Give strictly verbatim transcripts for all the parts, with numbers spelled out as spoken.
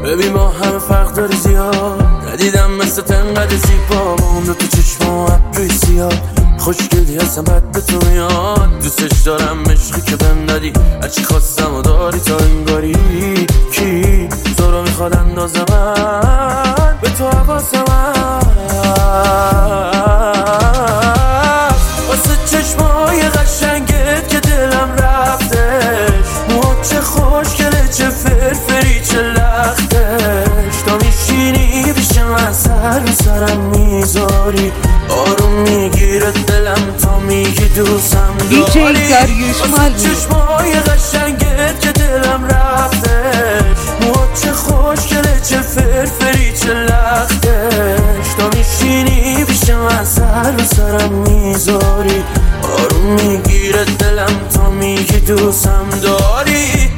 ببین ما همه فرق داری زیاد، ندیدم مثل تنقدر زیبا با اون دو تو چشم و ابروی سیاه. خوشگلی هستم بد به تو میاد، دوستش دارم عشقی که بهم دادی، هرچی خواستم و داری تا انگاری. کی تو رو میخواد اندازه من به تو حواسم واسه چشمای قشنگت که دلم رفتش. موها چه خوشگله چه فرفری چه لختش، تا میشینی پیش من سر به سرم میذاری، آروم میگیره دلم تا میگی دوستم داری. واسه چشمای قشنگت که دلم رفتش، موها چه خوشگله چه فرفری چه لختش، تا میشینی پیش من سر به سرم میذاری، آروم میگیره دلم تا میگی دوستم داری.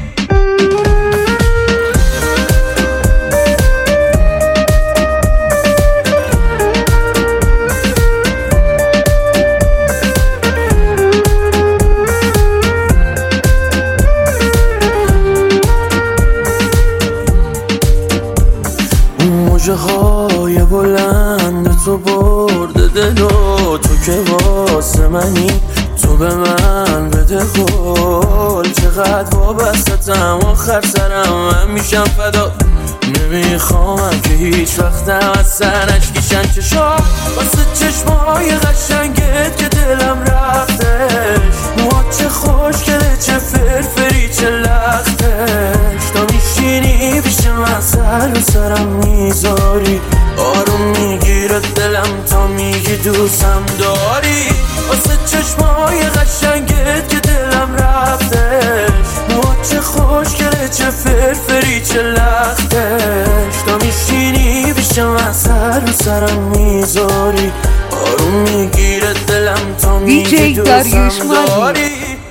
موجه های بلند تو برده دلو، تو که واسه منی تو به من بده قول. چقدر وابستم آخر سرم من میشم فدا، نمیخوامم که هیچ وقتم از سرش کشن چشا. واسه چشمای قشنگت که دلم رفتش، موها چه خوشگله چه فرفری چه لختش، تا میشینی پیش من سر به سرم میذاری، آروم میگیره دلم تا میگی دوستم داری. واسه چشمای قشنگت که دلم رفتش، موها چه خوشگله چه فرفری چه لختش، تا میشینی پیش من سر به سرم میذاری، آروم میگیره دلم تا میگی دوستم داری.